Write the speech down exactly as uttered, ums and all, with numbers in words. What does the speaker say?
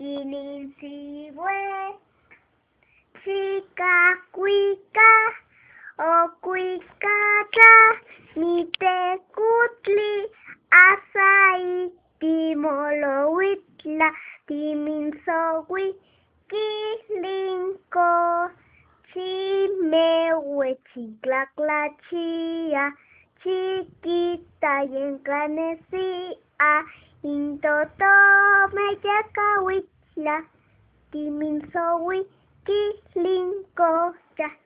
Kilinsiwe, chica cuica, o cuicata, mite cutli, asai, timolowitla, timinsowi, kilinko, chimewe, chiclaclachia, chiquita y encanecia, intoto meyacawitla, timinsowi, kilinko, ya.